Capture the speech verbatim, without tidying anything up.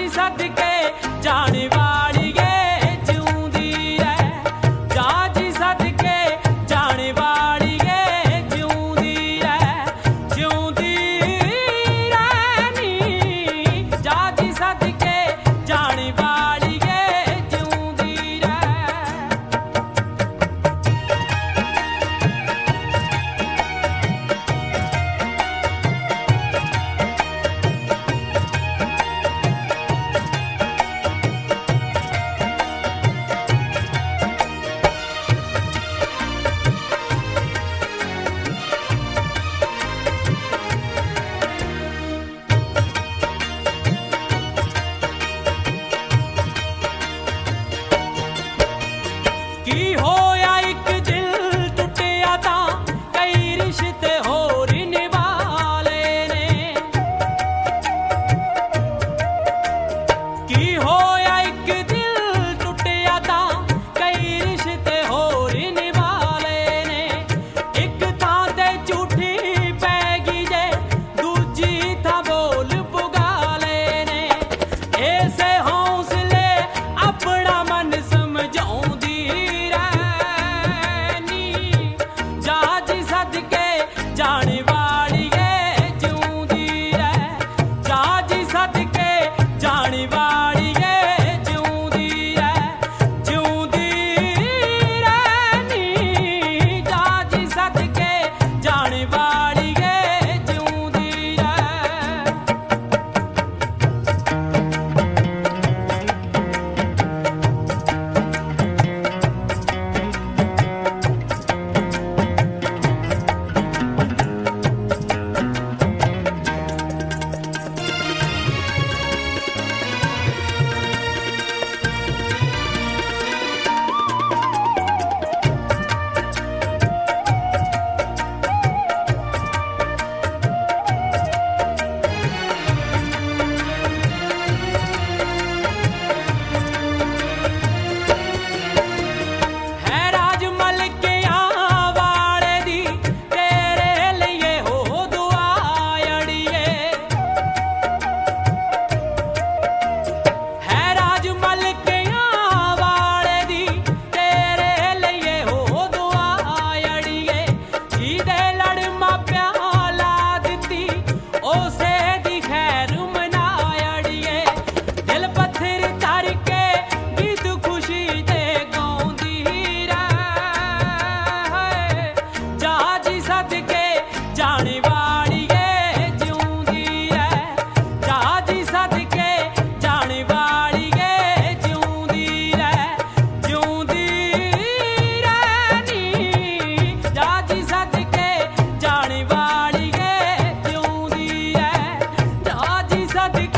जी सदके जाने वालिए जिउंदी रह, जा जी सदके जाने वालिए जिउंदी रह, जिउंदी रहनी, जा जी सदके जाने वालिए जिउंदी रह। की होया एक दिल टुटिया तां कई रिश्ते होर निभाले ने, की होया एक दिल टुटिया तां कई रिश्ते होर निभाले ने, एक थां ते झूठी पै गई जे दूजी थां बोल पुगाले ने, ऐसे हौसले अपना मन समझाउंदी जाने वालिए जिउंदी रह, जा जी सदके जाने वालिए जिउंदी रह, जिउंदी रहनी, जा जी सदके जाने वालिए जिउंदी रह। जाने वालिए जिउंदी रह, जा जी सदके जाने वालिए जिउंदी रह, जिउंदी रहनी, जा जी सदके जाने वालिए जिउंदी रह, जा जी सदके